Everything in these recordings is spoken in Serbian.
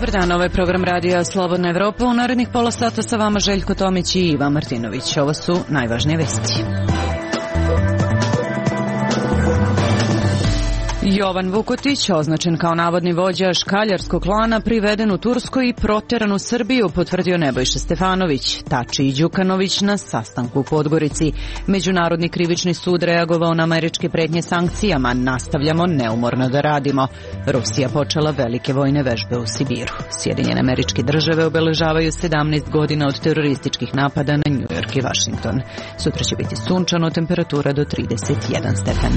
Dobar dan, ovo je program radija Slobodna Evropa. U narednih pola sata sa vama Željko Tomić i Ivan Martinović. Ovo su najvažnije vesti. Jovan Vukotić, označen kao navodni vođa škaljarskog klana, priveden u Turskoj i proteran u Srbiju, potvrdio Nebojša Stefanović. Tači i Đukanović na sastanku u Podgorici. Međunarodni krivični sud reagovao na američke pretnje sankcijama. Nastavljamo neumorno da radimo. Rusija počela velike vojne vežbe u Sibiru. Sjedinjene Američke Države obeležavaju 17 godina od terorističkih napada na New York i Washington. Sutra će biti sunčano, temperatura do 31 stepen.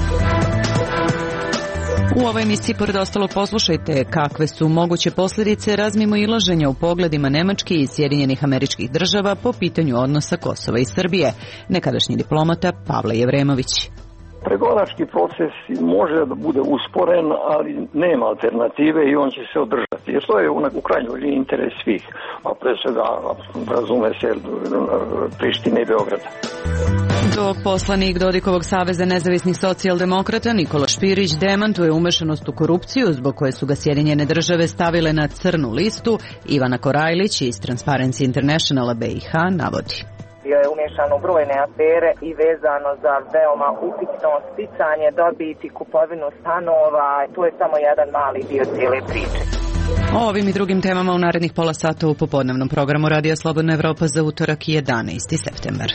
U ovoj emisiji, pored ostalog, poslušajte kakve su moguće posljedice razmimoilaženja u pogledima Nemačke i Sjedinjenih Američkih Država po pitanju odnosa Kosova i Srbije. Nekadašnji diplomata Pavle Jevremović. Pregovarački proces može da bude usporen, ali nema alternative i on će se održati. Jer to je u krajnjoj liniji interes svih, a pre svega razume se Prištine i Beograda. Dok poslanik Dodikovog saveza nezavisnih socijaldemokrata Nikola Špirić demantuje umešanost u korupciju zbog koje su ga Sjedinjene Države stavile na crnu listu, Ivana Korajlić iz Transparency Internationala BiH navodi. Bio je umješan u brojne afere i vezano za veoma upitno sticanje dobiti, kupovinu stanova. To je samo jedan mali dio cijele priče. O ovim i drugim temama u narednih pola sata u popodnevnom programu Radija Slobodna Evropa za utorak 11. septembar.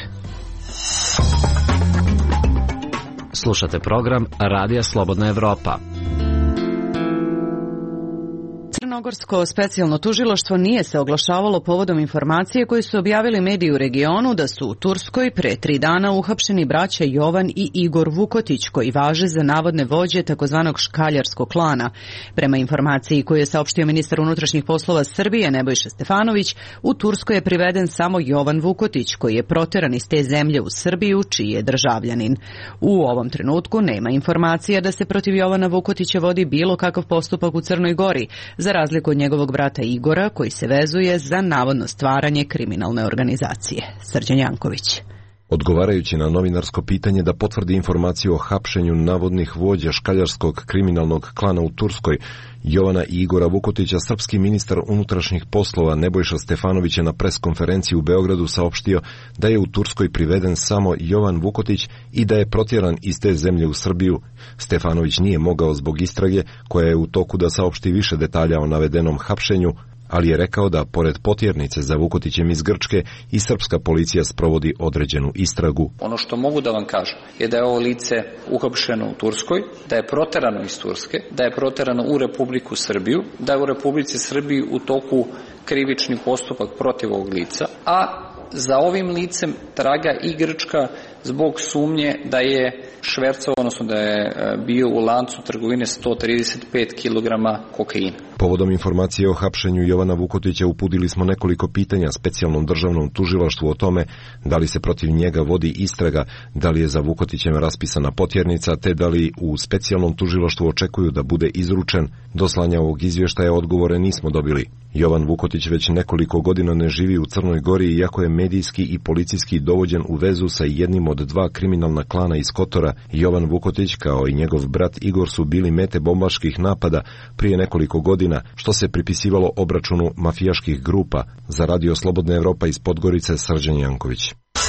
Slušate program Radija Slobodna Evropa. Crnogorsko specijalno tužilaštvo nije se oglašavalo povodom informacije koje su objavili mediji u regionu da su u Turskoj pre 3 dana uhapšeni braća Jovan i Igor Vukotić, koji važe za navodne vođe takozvanog škaljarskog klana. Prema informaciji koju je saopštio ministar unutrašnjih poslova Srbije Nebojša Stefanović, u Turskoj je priveden samo Jovan Vukotić, koji je proteran iz te zemlje u Srbiju, čiji je državljanin. U ovom trenutku nema informacija da se protiv Jovana Vukotića vodi bilo kakav postupak u Crnoj Gori, za razliku od njegovog brata Igora, koji se vezuje za navodno stvaranje kriminalne organizacije. Srđan Janković. Odgovarajući na novinarsko pitanje da potvrdi informaciju o hapšenju navodnih vođa škaljarskog kriminalnog klana u Turskoj, Jovana i Igora Vukotića, srpski ministar unutrašnjih poslova Nebojša Stefanović je na preskonferenciji u Beogradu saopštio da je u Turskoj priveden samo Jovan Vukotić i da je protjeran iz te zemlje u Srbiju. Stefanović nije mogao zbog istrage, koja je u toku, da saopšti više detalja o navedenom hapšenju, ali je rekao da, pored potjernice za Vukotićem iz Grčke, i srpska policija sprovodi određenu istragu. Ono što mogu da vam kažem je da je ovo lice uhapšeno u Turskoj, da je proterano iz Turske, da je proterano u Republiku Srbiju, da je u Republici Srbiji u toku krivični postupak protiv ovog lica, a za ovim licem traga i Grčka zbog sumnje da je švercovao, odnosno da je bio u lancu trgovine 135 kg kokaina. Povodom informacije o hapšenju Jovana Vukotića uputili smo nekoliko pitanja specijalnom državnom tužilaštvu o tome da li se protiv njega vodi istraga, da li je za Vukotićem raspisana potjernica, te da li u specijalnom tužilaštvu očekuju da bude izručen. Do slanja ovog izvještaja odgovore nismo dobili. Jovan Vukotić već nekoliko godina ne živi u Crnoj Gori, iako je medijski i policijski dovođen u vezu sa jednim od 2 kriminalna klana iz Kotora. Jovan Vukotić, kao i njegov brat Igor, su bili mete bombaških napada prije nekoliko godina, što se pripisivalo obračunu mafijaških grupa. Za Radio Slobodna Evropa iz Podgorice, Srđan Janković.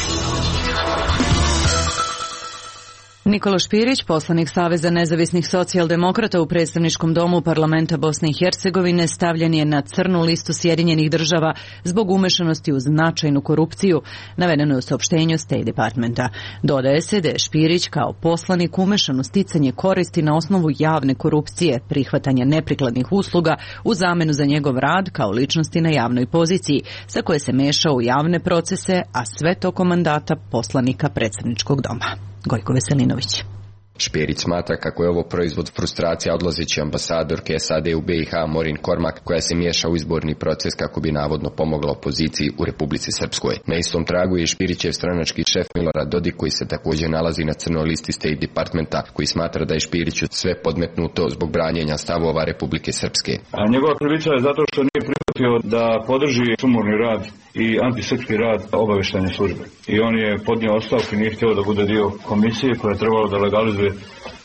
Nikola Špirić, poslanik Saveza nezavisnih socijaldemokrata u predstavničkom domu parlamenta Bosne i Hercegovine, stavljen je na crnu listu Sjedinjenih Država zbog umešanosti u značajnu korupciju, navedeno je u saopštenju State Departmenta. Dodaje se da je Špirić kao poslanik umešan u sticanje koristi na osnovu javne korupcije, prihvatanja neprikladnih usluga u zamenu za njegov rad kao ličnosti na javnoj poziciji, sa koje se mešao u javne procese, a sve tokom mandata poslanika predstavničkog doma. Gojko Veselinović. Špirić smatra kako je ovo proizvod frustracija odlazeće ambasadorke SAD u BiH Morin Kormak, koja se miješa u izborni proces kako bi navodno pomogla opoziciji u Republici Srpskoj. Na istom tragu je Špirićev stranački šef Milorad Dodik, koji se također nalazi na crnoj listi State Departmenta, koji smatra da je Špiriću sve podmetnuto zbog branjenja stavova Republike Srpske. A njegova krivica je zato što nije prihvatio da podrži sumorni rad i antisrpski rad obavještajne službe. I on je podnio ostavku i nije htio da bude dio komisije koja je trebalo da legalizuje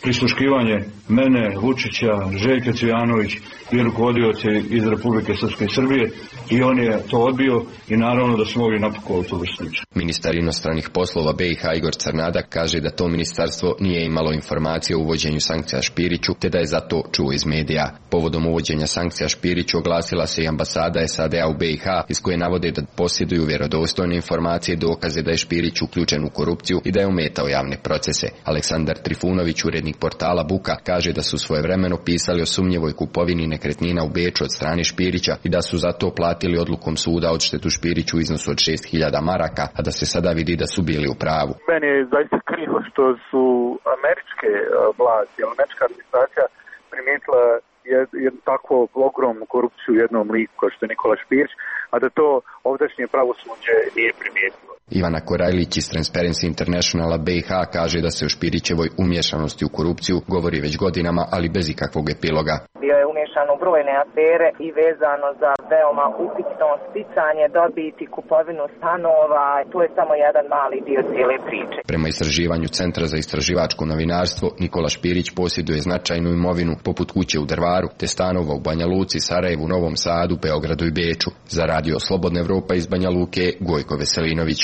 prisluškivanje mene, Vučića, Željka Cvijanović i rukovodioce iz Republike Srpske i Srbije i on je to odbio i naravno da su mogli napakovati tu vrstu. Ministar inostranih poslova BiH Igor Crnadak kaže da to ministarstvo nije imalo informacije o uvođenju sankcija Špiriću te da je zato čuo iz medija. Povodom uvođenja sankcija Špiriću oglasila se i ambasada SAD-a u BiH iz koje navode da posjeduju vjerodostojne informacije i dokaze da je Špirić uključen u korupciju i da je ometao javne procese. Aleksandar Trifunović, urednik portala Buka, kaže da su svojevremeno pisali o sumnjivoj kupovini nekretnina u Beču od strane Špirića i da su zato platili odlukom suda odštetu Špiriću u iznosu od 6.000 maraka, a da se sada vidi da su bili u pravu. Meni je zaista krivo što su američke vlasti, američka administracija primijetila jednu takvu ogromnu korupciju u jednom liku kao što je Nikola Špirić, a da to ovdašnje pravosuđe nije primijetilo. Ivana Korajlić iz Transparency Internationala BiH kaže da se o Špirićevoj umješanosti u korupciju govori već godinama, ali bez ikakvog epiloga. Bio je umješan u brojne afere i vezano za veoma upitno sticanje dobiti, kupovinu stanova. To je samo jedan mali dio cijele priče. Prema istraživanju Centra za istraživačko novinarstvo, Nikola Špirić posjeduje značajnu imovinu poput kuće u Drvaru, te stanova u Banja Luci, Sarajevu, Novom Sadu, Beogradu i Beču. Za Radio Slobodna Evropa iz Banja Luke, Gojko Veselinović.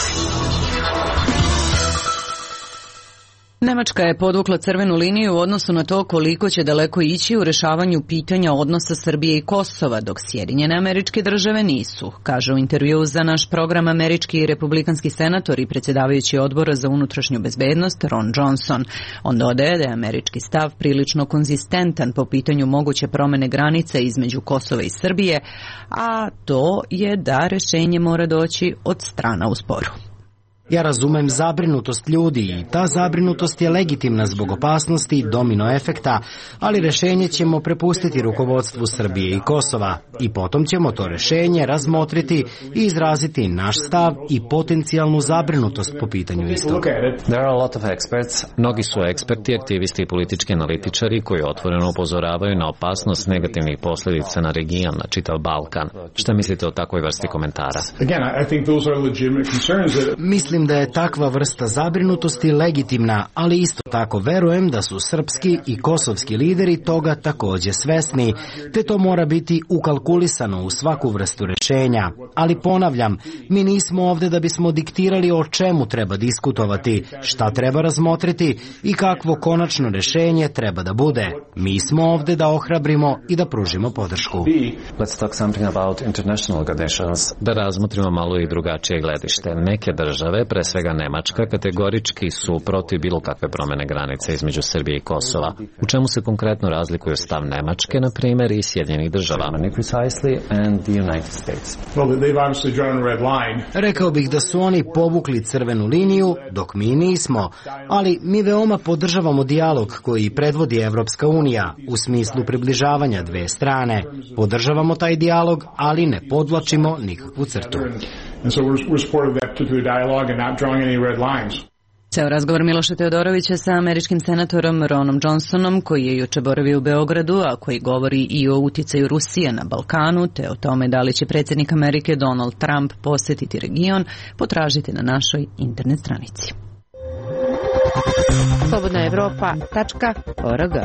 Nemačka je podvukla crvenu liniju u odnosu na to koliko će daleko ići u rešavanju pitanja odnosa Srbije i Kosova, dok Sjedinjene Američke Države nisu, kaže u intervjuu za naš program američki i republikanski senator i predsjedavajući odbora za unutrašnju bezbednost Ron Johnson. On dodaje da je američki stav prilično konzistentan po pitanju moguće promjene granice između Kosova i Srbije, a to je da rešenje mora doći od strana u sporu. Ja razumem zabrinutost ljudi i ta zabrinutost je legitimna zbog opasnosti i domino efekta, ali rešenje ćemo prepustiti rukovodstvu Srbije i Kosova i potom ćemo to rešenje razmotriti i izraziti naš stav i potencijalnu zabrinutost po pitanju istog. Mnogi su eksperti, aktivisti i politički analitičari koji otvoreno upozoravaju na opasnost negativnih posljedica na region, na čitav Balkan. Šta mislite o takvoj vrsti komentara? Mislim da je takva vrsta zabrinutosti legitimna, ali isto tako verujem da su srpski i kosovski lideri toga također svesni, te to mora biti ukalkulisano u svaku vrstu rešenja. Ali ponavljam, mi nismo ovdje da bismo diktirali o čemu treba diskutovati, šta treba razmotriti i kakvo konačno rešenje treba da bude. Mi smo ovdje da ohrabrimo i da pružimo podršku. Da razmotrimo malo i drugačije gledište. Neke države, pre svega Nemačka, kategorički su protiv bilo kakve promjene granice između Srbije i Kosova. U čemu se konkretno razlikuju stav Nemačke, na primjer, i Sjedinjenih Država? Rekao bih da su oni povukli crvenu liniju, dok mi nismo, ali mi veoma podržavamo dijalog koji predvodi Evropska unija u smislu približavanja dve strane. Podržavamo taj dijalog, ali ne podvlačimo nikakvu crtu. Ceo razgovor Miloša Teodorovića sa američkim senatorom Ronom Johnsonom, koji je juče boravio u Beogradu, a koji govori i o uticaju Rusije na Balkanu, te o tome da li će predsjednik Amerike Donald Trump posjetiti region, potražite na našoj internet stranici. slobodnaevropa.org.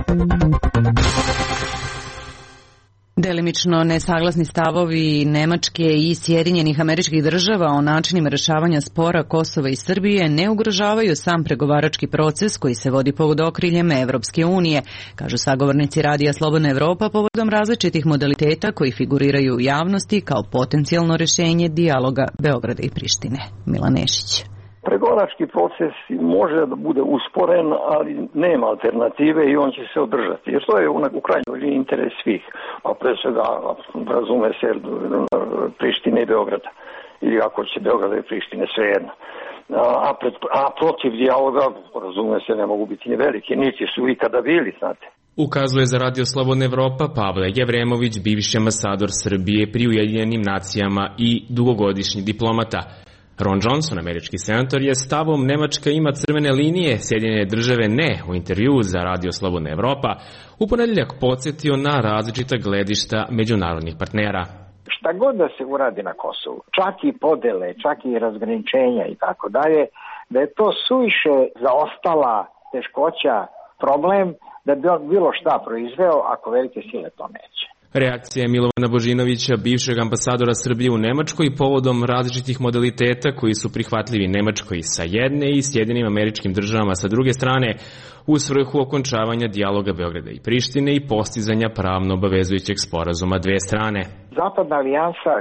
Delimično nesaglasni stavovi Nemačke i Sjedinjenih Američkih Država o načinima rešavanja spora Kosova i Srbije ne ugrožavaju sam pregovarački proces koji se vodi pod okriljem Evropske unije, kažu sagovornici Radija Slobodna Evropa povodom različitih modaliteta koji figuriraju u javnosti kao potencijalno rešenje dijaloga Beograda i Prištine. Milan Nešić. Pregovarački proces može da bude usporen, ali nema alternative i on će se održati. Jer to je u krajnjoj liniji interes svih, a pre svega razume se Prištine i Beograda. Ili ako će Beograda i Prištine, svejedno. A protiv dijaloga, razume se, ne mogu biti ni veliki, niti su ikada bili, znate. Ukazuje za Radio Slobodna Evropa Pavle Jevremović, bivši ambasador Srbije pri Ujedinjenim nacijama i dugogodišnji diplomata. Ron Johnson, američki senator, je stavom Nemačka ima crvene linije, Sjedinjene Države ne, u intervju za Radio Slobodna Evropa u ponedjeljak podsjetio na različita gledišta međunarodnih partnera. Šta god da se uradi na Kosovu, čak i podele, čak i razgraničenja i tako dalje, da je to suviše zaostala teškoća problem da bi on bilo šta proizveo ako velike sile to neće. Reakcija je Milovana Božinovića, bivšeg ambasadora Srbije u Nemačkoj, povodom različitih modaliteta koji su prihvatljivi Nemačkoj sa jedne i Sjedinjenim Američkim Državama sa druge strane, u svrhu okončavanja dijaloga Beograda i Prištine i postizanja pravno obavezujućeg sporazuma dve strane. Zapadna alijansa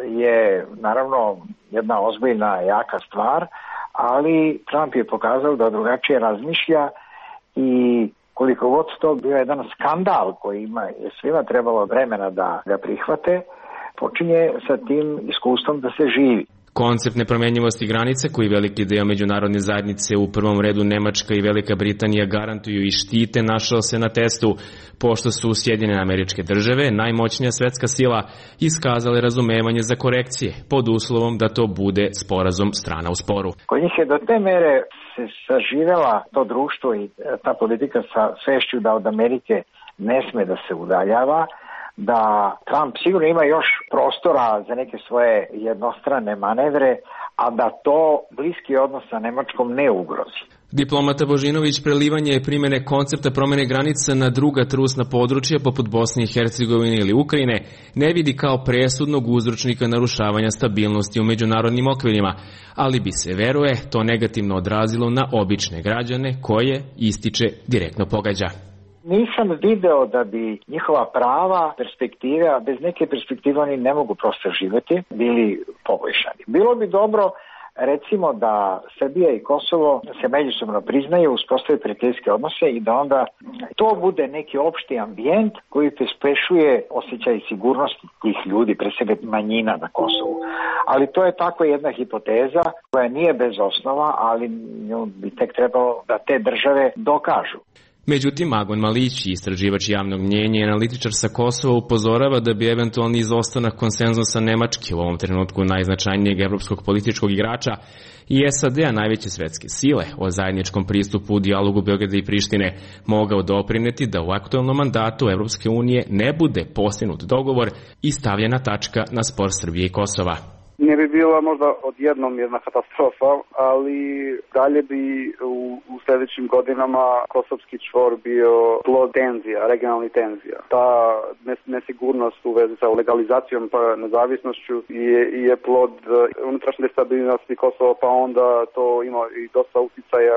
je naravno jedna ozbiljna, jaka stvar, ali Trump je pokazao da drugačije razmišlja i koliko god to bio jedan skandal koji je svima trebalo vremena da ga prihvate, počinje sa tim iskustvom da se živi. Koncept nepromenjivosti granice koji veliki deo međunarodne zajednice, u prvom redu Nemačka i Velika Britanija, garantuju i štite, našao se na testu, pošto su Sjedinjene Američke Države, najmoćnija svetska sila, iskazale razumevanje za korekcije, pod uslovom da to bude sporazum strana u sporu. Kod njih je do te mere se saživela to društvo i ta politika sa svešću da od Amerike ne sme da se udaljava, da Trump sigurno ima još prostora za neke svoje jednostrane manevre, a da to bliski odnos sa Nemačkom ne ugrozi. Diplomata Božinović prelivanje primjene koncepta promjene granica na druga trusna područja poput Bosne i Hercegovine ili Ukrajine ne vidi kao presudnog uzročnika narušavanja stabilnosti u međunarodnim okvirima, ali bi se, veruje, to negativno odrazilo na obične građane koje, ističe, direktno pogađa. Nisam video da bi njihova prava, perspektive, a bez neke perspektive oni ne mogu prosto živjeti, bili poboljšani. Bilo bi dobro, recimo, da Srbija i Kosovo se međusobno priznaju, uspostave prijateljske odnose i da onda to bude neki opšti ambijent koji pospešuje osjećaj sigurnosti tih ljudi, pre svega manjina na Kosovu. Ali to je tako jedna hipoteza koja nije bez osnova, ali nju bi tek trebalo da te države dokažu. Međutim, Agon Malić, istraživač javnog mnjenja i analitičar sa Kosova, upozorava da bi eventualni izostanak konsenzusa Nemačke, u ovom trenutku najznačajnijeg evropskog političkog igrača, i SAD-a, najveće svetske sile, o zajedničkom pristupu u dijalogu Beograda i Prištine mogao doprineti da u aktuelnom mandatu Evropske unije ne bude postignut dogovor i stavljena tačka na spor Srbije i Kosova. Ne bi bila možda odjednom jedna katastrofa, ali dalje bi u sljedećim godinama kosovski čvor bio plod tenzija, regionalnih tenzija. Ta nesigurnost u vezi sa legalizacijom pa nezavisnošću je plod unutrašnje stabilnosti Kosova, pa onda to ima i dosta utjecaja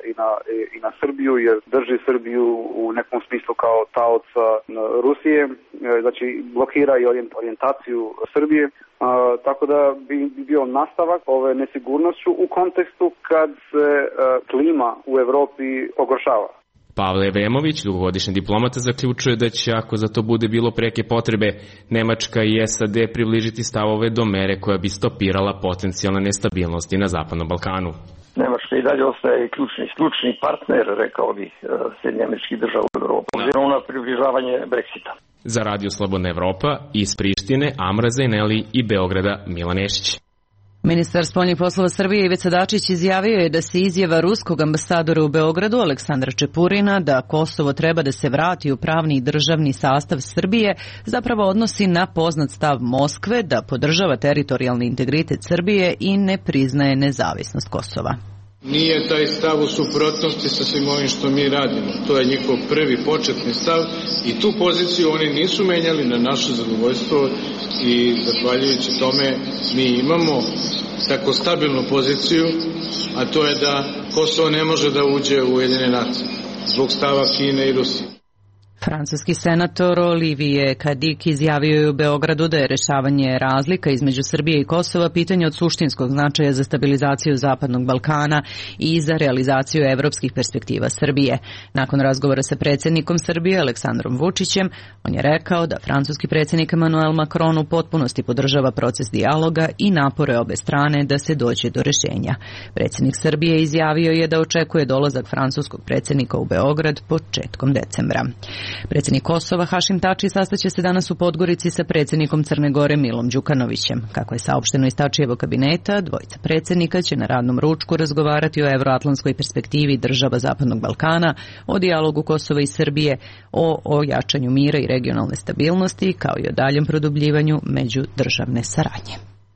i na Srbiju, jer drži Srbiju u nekom smislu kao taoca Rusije, znači blokira i orijentaciju Srbije. Tako da bi bio nastavak ove nesigurnošću u kontekstu kad se klima u Evropi pogoršava. Pavle Evremović, dugogodišnji diplomata, zaključuje da će, ako za to bude bilo preke potrebe, Nemačka i SAD približiti stavove do mere koja bi stopirala potencijalne nestabilnosti na Zapadnom Balkanu. Nemačka i dalje ostaje ključni partner, rekao bih, Sjedinjenih Američkih Država u Evropi, obzirom na približavanje Brexita. Za Radio Slobodna Evropa, iz Prištine, Amra Zajneli i Beograda, Milan Nešić. Ministar spoljnih poslova Srbije Ivica Dačić izjavio je da se izjava ruskog ambasadora u Beogradu Aleksandra Čepurina da Kosovo treba da se vrati u pravni i državni sastav Srbije zapravo odnosi na poznat stav Moskve da podržava teritorijalni integritet Srbije i ne priznaje nezavisnost Kosova. Nije taj stav u suprotnosti sa svim ovim što mi radimo. To je njihov prvi početni stav i tu poziciju oni nisu menjali na naše zadovoljstvo i zahvaljujući tome mi imamo tako stabilnu poziciju, a to je da Kosovo ne može da uđe u Ujedinjene nacije zbog stava Kine i Rusije. Francuski senator Olivier Cadic izjavio je u Beogradu da je rešavanje razlika između Srbije i Kosova pitanje od suštinskog značaja za stabilizaciju Zapadnog Balkana i za realizaciju evropskih perspektiva Srbije. Nakon razgovora sa predsjednikom Srbije Aleksandrom Vučićem, on je rekao da francuski predsjednik Emmanuel Macron u potpunosti podržava proces dijaloga i napore obe strane da se dođe do rešenja. Predsjednik Srbije izjavio je da očekuje dolazak francuskog predsjednika u Beograd početkom decembra. Predsjednik Kosova Hašim Tači sastaće se danas u Podgorici sa predsjednikom Crne Gore Milom Đukanovićem. Kako je saopšteno iz Tačijevog kabineta, dvojica predsjednika će na radnom ručku razgovarati o evroatlantskoj perspektivi država Zapadnog Balkana, o dijalogu Kosova i Srbije, o jačanju mira i regionalne stabilnosti, kao i o daljem produbljivanju međudržavne saradnje.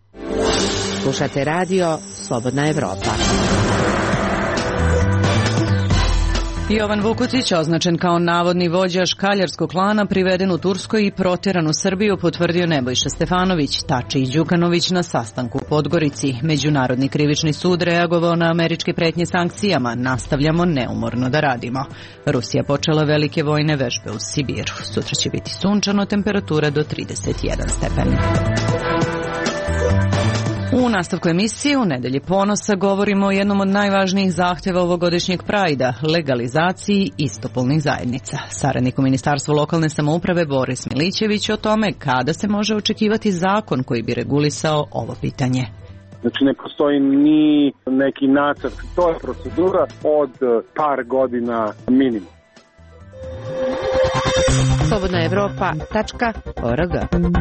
Slušate radio Slobodna Evropa. Jovan Vukotić, označen kao navodni vođa škaljarskog klana, priveden u Turskoj i protjeran u Srbiju, potvrdio Nebojša Stefanović, Tači i Đukanović na sastanku u Podgorici. Međunarodni krivični sud reagovao na američke pretnje sankcijama. Nastavljamo neumorno da radimo. Rusija počela velike vojne vežbe u Sibiru. Sutra će biti sunčano, temperatura do 31 stepen. U nastavku emisije u Nedelji ponosa govorimo o jednom od najvažnijih zahtjeva ovogodišnjeg Prajda, legalizaciji istopolnih zajednica. Saradnik u Ministarstvu lokalne samouprave Boris Milićević o tome kada se može očekivati zakon koji bi regulisao ovo pitanje. Znači ne postoji ni neki nacrt, to je procedura od par godina minimum. Slobodnaevropa.org.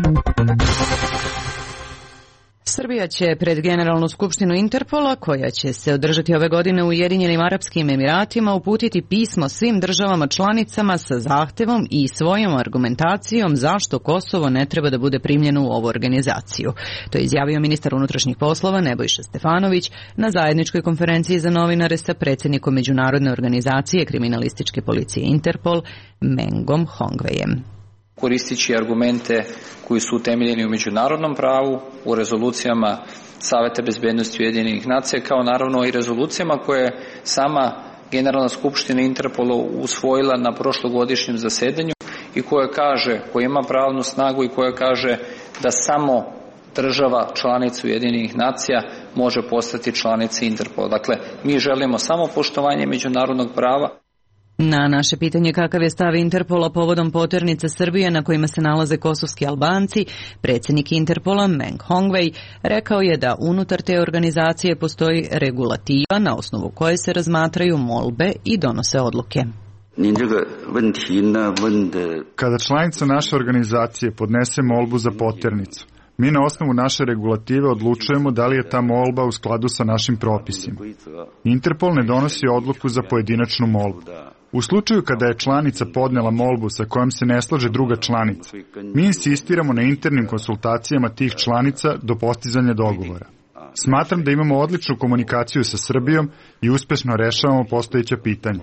Srbija će pred Generalnu skupštinu Interpola, koja će se održati ove godine u Ujedinjenim Arapskim Emiratima, uputiti pismo svim državama članicama sa zahtevom i svojom argumentacijom zašto Kosovo ne treba da bude primljeno u ovu organizaciju. To je izjavio ministar unutrašnjih poslova Nebojša Stefanović na zajedničkoj konferenciji za novinare sa predsjednikom Međunarodne organizacije kriminalističke policije Interpol, Mengom Hongvejem. Koristići argumente koji su utemeljeni u međunarodnom pravu, u rezolucijama Saveta bezbednosti Ujedinjenih nacija, kao naravno i rezolucijama koje je sama Generalna skupština Interpola usvojila na prošlogodišnjem zasedanju i koja ima pravnu snagu i koja kaže da samo država članica Ujedinjenih nacija može postati članica Interpola. Dakle, mi želimo samo poštovanje međunarodnog prava. Na naše pitanje kakav je stav Interpola povodom poternice Srbije na kojima se nalaze kosovski Albanci, predsjednik Interpola Meng Hongvei rekao je da unutar te organizacije postoji regulativa na osnovu koje se razmatraju molbe i donose odluke. Kada članica naše organizacije podnese molbu za poternicu, mi na osnovu naše regulative odlučujemo da li je ta molba u skladu sa našim propisima. Interpol ne donosi odluku za pojedinačnu molbu. U slučaju kada je članica podnela molbu sa kojom se ne slaže druga članica, mi insistiramo na internim konsultacijama tih članica do postizanja dogovora. Smatram da imamo odličnu komunikaciju sa Srbijom i uspešno rešavamo postojeća pitanja.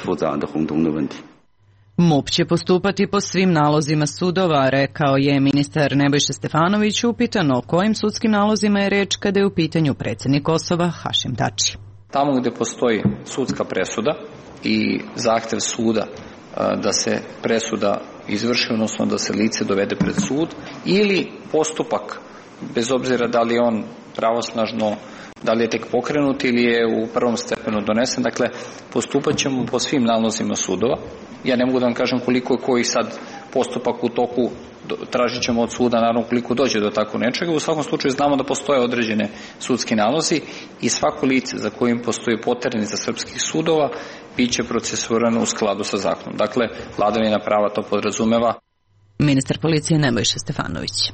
MUP će postupati po svim nalozima sudova, rekao je ministar Nebojša Stefanović, upitan o kojim sudskim nalozima je reč kada je u pitanju predsjednik Kosova Hašim Tači. Tamo gde postoji sudska presuda i zahtev suda da se presuda izvrši, odnosno da se lice dovede pred sud, ili postupak, bez obzira da li je on pravosnažno, da li je tek pokrenut ili je u prvom stepenu donesen, dakle postupat ćemo po svim nalozima sudova. Ja ne mogu da vam kažem koliko je koji sad postupak u toku, tražit ćemo od suda naravno koliko dođe do tako nečega. U svakom slučaju znamo da postoje određene sudski nalozi i svako lice za kojim postoji poternica srpskih sudova bit će procesuirano u skladu sa zakonom. Dakle, vladavina prava to podrazumeva. Ministar policije Nebojša Stefanović.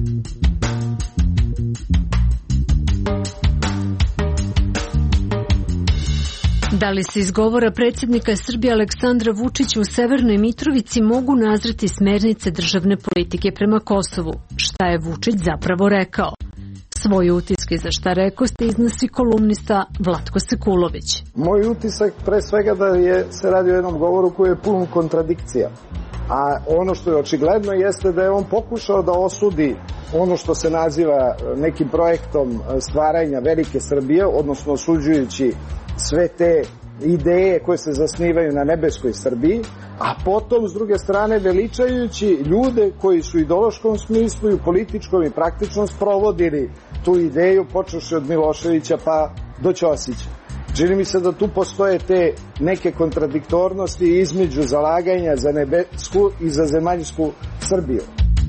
Da li se iz govora predsjednika Srbije Aleksandra Vučića u Severnoj Mitrovici mogu nazreti smernice državne politike prema Kosovu? Šta je Vučić zapravo rekao? Svoje utiske za šta rekoste iznosi kolumnista Vlatko Sekulović. Moj utisak pre svega da se radi o jednom govoru koji je pun kontradikcija. A ono što je očigledno jeste da je on pokušao da osudi ono što se naziva nekim projektom stvaranja velike Srbije, odnosno osuđujući sve te ideje koje se zasnivaju na nebeskoj Srbiji, a potom s druge strane veličajući ljude koji su u ideološkom smislu i u političkom i praktičnom sprovodili tu ideju, počevši od Miloševića pa do Ćosića. Čini mi se da tu postoje te neke kontradiktornosti između zalaganja za nebesku i za zemaljsku Srbiju.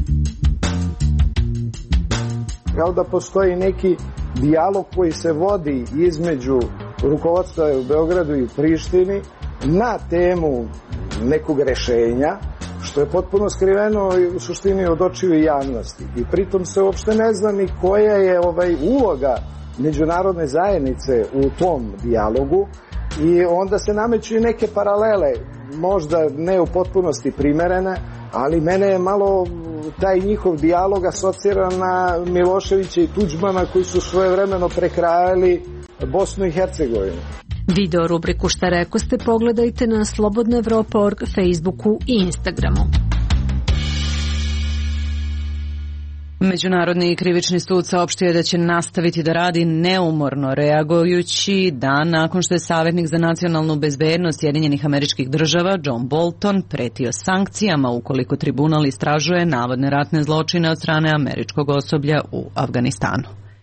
Kao da postoji neki dijalog koji se vodi između rukovodstva u Beogradu i u Prištini na temu nekog rešenja, što je potpuno skriveno u suštini od očiju javnosti. I pritom se uopšte ne zna ni koja je uloga međunarodne zajednice u tom dijalogu i onda se nameću i neke paralele, možda ne u potpunosti primerene, ali mene je malo taj njihov dijalog asocira na Miloševića i Tuđmana koji su svojevremeno prekrajali Bosnu i Hercegovinu. Video rubriku Šta reko ste pogledajte na slobodnaevropa.org, Facebooku i Instagramu. Međunarodni krivični sud saopštio je da će nastaviti da radi neumorno, reagujući dan nakon što je savjetnik za nacionalnu bezbednost Sjedinjenih Američkih Država John Bolton pretio sankcijama ukoliko tribunal istražuje navodne ratne zločine od strane američkog osoblja u Afganistanu.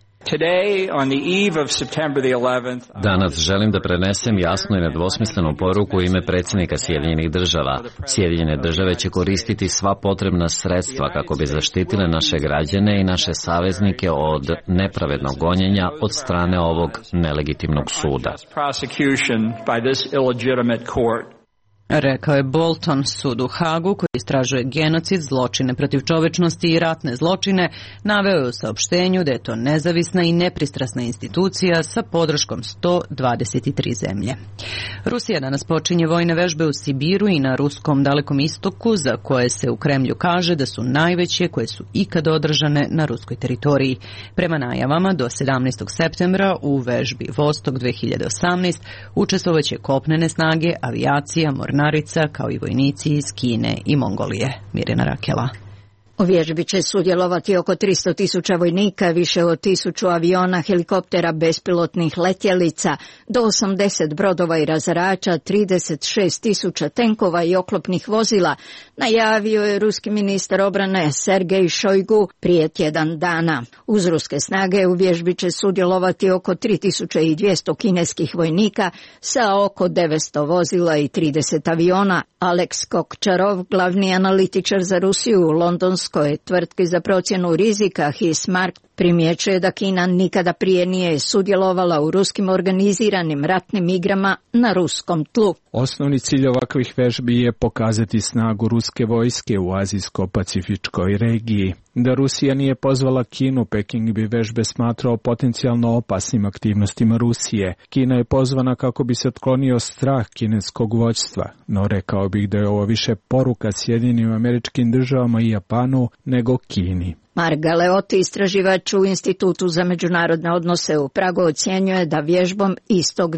Danas želim da prenesem jasnu i nedvosmislenu poruku u ime predsjednika Sjedinjenih Država. Sjedinjene Države će koristiti sva potrebna sredstva kako bi zaštitile naše građane i naše saveznike od nepravednog gonjenja od strane ovog nelegitimnog suda. Rekao je Bolton. Sud u Hagu, koji istražuje genocid, zločine protiv čovečnosti i ratne zločine, naveo je u saopštenju da je to nezavisna i nepristrasna institucija sa podrškom 123 zemlje. Rusija danas počinje vojne vežbe u Sibiru i na ruskom Dalekom istoku, za koje se u Kremlju kaže da su najveće koje su ikad održane na ruskoj teritoriji. Prema najavama, do 17. septembra u vežbi Vostok 2018 učestvovaće kopnene snage, avijacija, mornarica, kao i vojnici iz Kine i Mongolije. Mirjana Rakela. U vježbi će sudjelovati oko 300.000 vojnika, više od 1000 aviona, helikoptera, bespilotnih letjelica, do 80 brodova i razarača, 36.000 tenkova i oklopnih vozila, najavio je ruski ministar obrane Sergej Šojgu prije tjedan dana. Uz ruske snage u vježbi će sudjelovati oko 3200 kineskih vojnika sa oko 900 vozila i 30 aviona. Alex Kokčarov, glavni analitičar za Rusiju u londonskoj tvrtki za procjenu rizika Hismark, primjećuje da Kina nikada prije nije sudjelovala u ruskim organiziranim ratnim igrama na ruskom tlu. Osnovni cilj ovakvih vežbi je pokazati snagu ruske vojske u azijsko-pacifičkoj regiji. Da Rusija nije pozvala Kinu, Peking bi vežbe smatrao potencijalno opasnim aktivnostima Rusije. Kina je pozvana kako bi se otklonio strah kineskog vođstva, no rekao bih da je ovo više poruka Sjedinjenim Američkim Državama i Japanu nego Kini. Mark Galeotti, istraživač u Institutu za međunarodne odnose u Pragu, ocjenjuje da vježbom Istok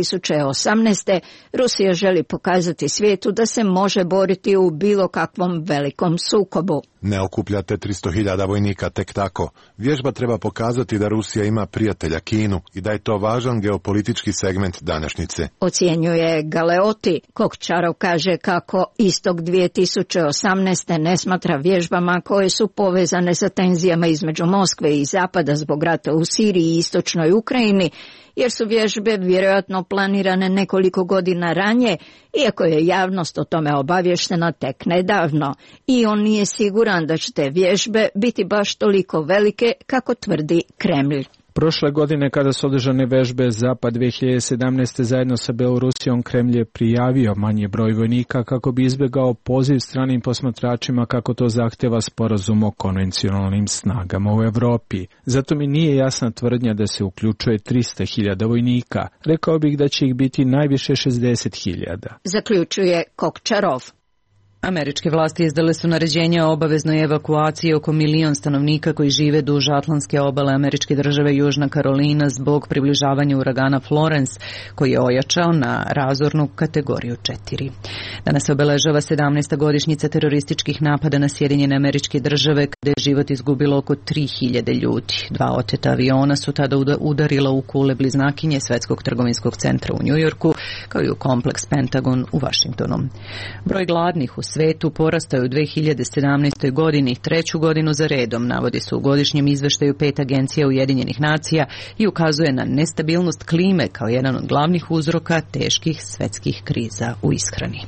2018. Rusija želi pokazati svijetu da se može boriti u bilo kakvom velikom sukobu. Ne okupljate 300.000 vojnika tek tako. Vježba treba pokazati da Rusija ima prijatelja Kinu i da je to važan geopolitički segment današnjice. Ocjenjuje Galeotti. Kokčarov kaže kako Istok 2018. ne smatra vježbama koje su povezane sa tenzijama između Moskve i Zapada zbog rata u Siriji i istočnoj Ukrajini, jer su vježbe vjerojatno planirane nekoliko godina ranije, iako je javnost o tome obavještena tek nedavno. I on nije siguran da će te vježbe biti baš toliko velike kako tvrdi Kremlj. Prošle godine kada su održane vežbe Zapad 2017. zajedno sa Belorusijom, Kremlj je prijavio manji broj vojnika kako bi izbjegao poziv stranim posmatračima kako to zahtjeva sporazum o konvencionalnim snagama u Europi. Zato mi nije jasna tvrdnja da se uključuje 300.000 vojnika. Rekao bih da će ih biti najviše 60.000. Zaključuje Kokčarov. Američke vlasti izdale su naređenja o obaveznoj evakuaciji oko 1 milion stanovnika koji žive duž atlantske obale američke države Južna Karolina zbog približavanja uragana Florence, koji je ojačao na razornu kategoriju 4. Danas se obeležava 17. godišnjica terorističkih napada na Sjedinjene Američke Države, kada je život izgubilo oko 3.000 ljudi. 2 oteta aviona su tada udarila u kule bliznakinje Svetskog trgovinskog centra u Njujorku, kao i u kompleks Pentagon u Vašingtonu. Broj gladnih u svetu porastao je u 2017. godini 3. godinu za redom, navodi se u godišnjem izveštaju 5 agencija Ujedinjenih nacija i ukazuje na nestabilnost klime kao jedan od glavnih uzroka teških svetskih kriza u ishrani.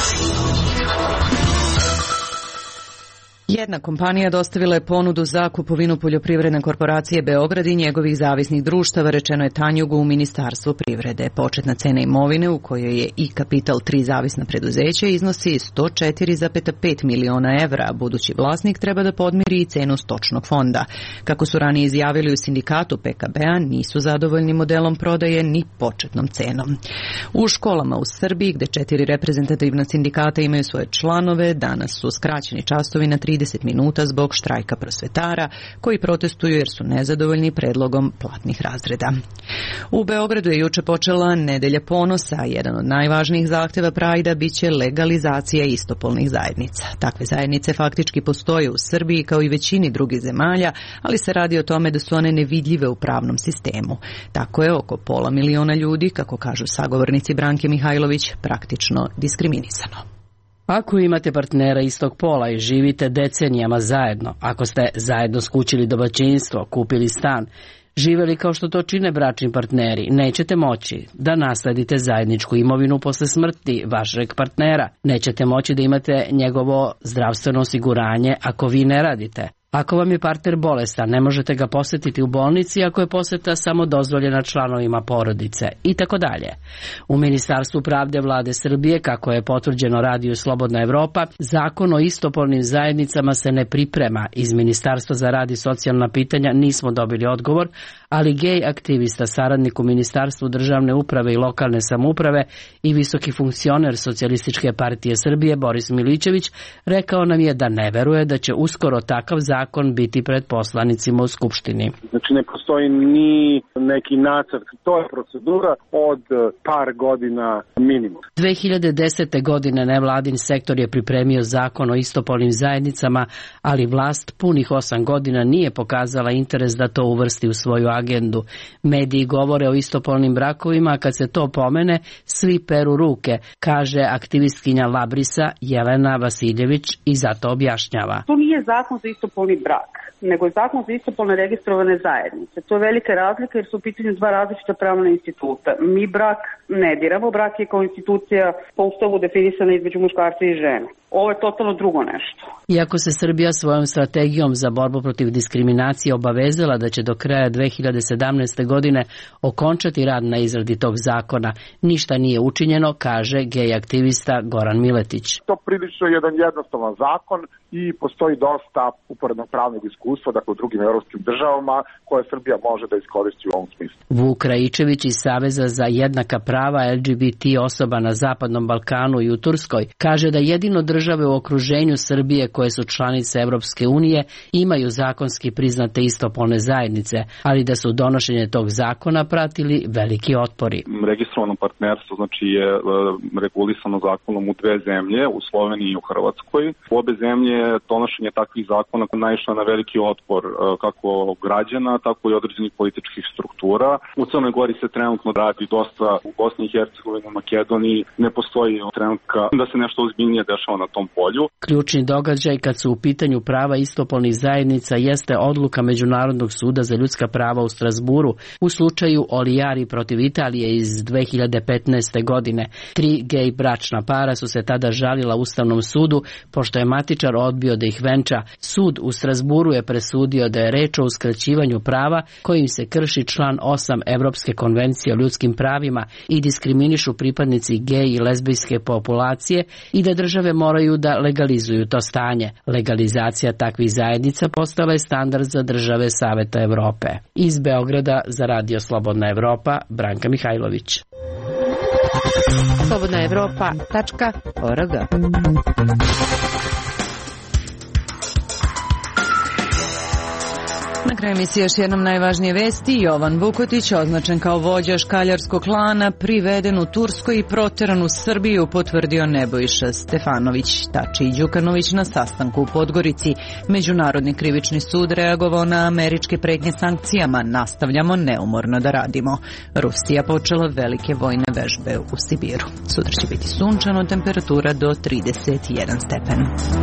Jedna kompanija dostavila je ponudu za kupovinu poljoprivredne korporacije Beograd i njegovih zavisnih društava, rečeno je Tanjugu u Ministarstvu privrede. Početna cena imovine u kojoj je i kapital 3 zavisna preduzeća iznosi 104,5 miliona evra, a budući vlasnik treba da podmiri i cenu stočnog fonda. Kako su ranije izjavili u sindikatu PKB-a, nisu zadovoljni modelom prodaje ni početnom cenom. U školama u Srbiji, gde 4 reprezentativna sindikata imaju svoje članove, danas su skraćeni časovi na 3 30 minuta zbog štrajka prosvetara koji protestuju jer su nezadovoljni predlogom platnih razreda. U Beogradu je juče počela Nedelja ponosa. Jedan od najvažnijih zahteva Prajda biće legalizacija istopolnih zajednica. Takve zajednice faktički postoje u Srbiji kao i većini drugih zemalja, ali se radi o tome da su one nevidljive u pravnom sistemu. Tako je oko 500.000 ljudi, kako kažu sagovornici Branke Mihajlović, praktično diskriminisano. Ako imate partnera istog pola i živite decenijama zajedno, ako ste zajedno skućili domaćinstvo, kupili stan, živeli kao što to čine bračni partneri, nećete moći da nasledite zajedničku imovinu posle smrti vašeg partnera. Nećete moći da imate njegovo zdravstveno osiguranje ako vi ne radite. Ako vam je partner bolestan, ne možete ga posetiti u bolnici ako je poseta samo dozvoljena članovima porodice i tako dalje. U Ministarstvu pravde Vlade Srbije, kako je potvrđeno radiju Slobodna Evropa, zakon o istopolnim zajednicama se ne priprema. Iz Ministarstva za rad i socijalna pitanja nismo dobili odgovor, ali gej aktivista, saradnik u Ministarstvu državne uprave i lokalne samouprave i visoki funkcioner Socijalističke partije Srbije Boris Milićević rekao nam je da ne veruje da će uskoro takav zakon biti pred poslanicima u Skupštini. Znači ne postoji ni neki nacrt, to je procedura od par godina minimum. 2010. godine nevladin sektor je pripremio zakon o istopolnim zajednicama, ali vlast punih 8 godina nije pokazala interes da to uvrsti u svoju agendu. Mediji govore o istopolnim brakovima, a kad se to pomene, svi peru ruke, kaže aktivistkinja Labrisa Jelena Vasiljević i zato objašnjava. To nije zakon za istopolni brak, nego je zakon za istopolne registrovane zajednice. To je velika razlika jer su u pitanju dva različita pravna instituta. Mi brak ne diramo, brak je kao institucija po ustavu definisana između muškarca i žene. Ovo je totalno drugo nešto. Iako se Srbija svojom strategijom za borbu protiv diskriminacije obavezala da će do kraja 2017. godine okončati rad na izradi tog zakona, ništa nije učinjeno, kaže gej aktivista Goran Miletić. To prilično je jedan jednostavan zakon i postoji dosta uporednog pravnog iskustva, dakle u drugim evropskim državama, koje Srbija može da iskoristi u ovom smislu. Vuk Raičević iz Saveza za jednaka prava LGBT osoba na Zapadnom Balkanu i u Turskoj kaže da jedino države u okruženju Srbije koje su članice Evropske unije imaju zakonski priznate istopolne zajednice, ali da su donošenje tog zakona pratili veliki otpori. Registrovano partnerstvo znači je regulisano zakonom u dve zemlje, u Sloveniji i u Hrvatskoj. U obe zemlje donošenje takvih zakona naišlo na veliki otpor kako građana, tako i određenih političkih struktura. U Crnoj Gori se trenutno radi dosta, u Bosni i Hercegovini, u Makedoniji ne postoji trenutka da se nešto ozbiljnije dešava na tom polju. Ključni događaj kad su u pitanju prava istopolnih zajednica jeste odluka Međunarodnog suda za ljudska prava u Strasburu u slučaju Olijari protiv Italije iz 2015. godine. 3 gej bračna para su se tada žalila Ustavnom sudu pošto je matičar odbio da ih venča. Sud u Strasburu je presudio da je reč o uskraćivanju prava kojim se krši član 8 Evropske konvencije o ljudskim pravima i diskriminišu pripadnici gej i lezbijske populacije i da države moraju da legalizuju to stanje. Legalizacija takvih zajednica postala je standard za države Saveta Evrope. Iz Beograda za Radio Slobodna Evropa, Branka Mihajlović. slobodnaevropa.org. Na kraju emisije još jednom najvažnije vesti. Jovan Vukotić, označen kao vođa škaljarskog klana, priveden u Turskoj i proteran u Srbiju, potvrdio Nebojša Stefanović. Tači i Đukanović na sastanku u Podgorici. Međunarodni krivični sud reagovao na američke pretnje sankcijama. Nastavljamo neumorno da radimo. Rusija počela velike vojne vežbe u Sibiru. Sutra će biti sunčano, temperatura do 31 stepen.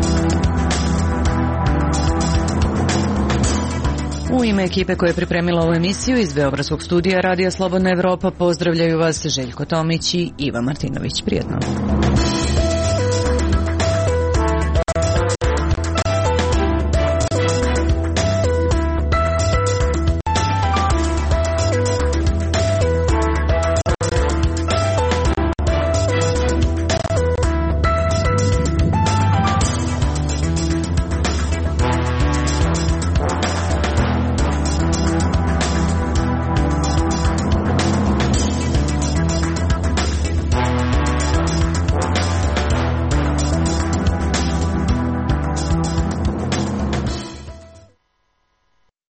U ime ekipe koja je pripremila ovu emisiju iz Beogradskog studija Radija Slobodna Evropa pozdravljaju vas Željko Tomić i Iva Martinović. Prijetno.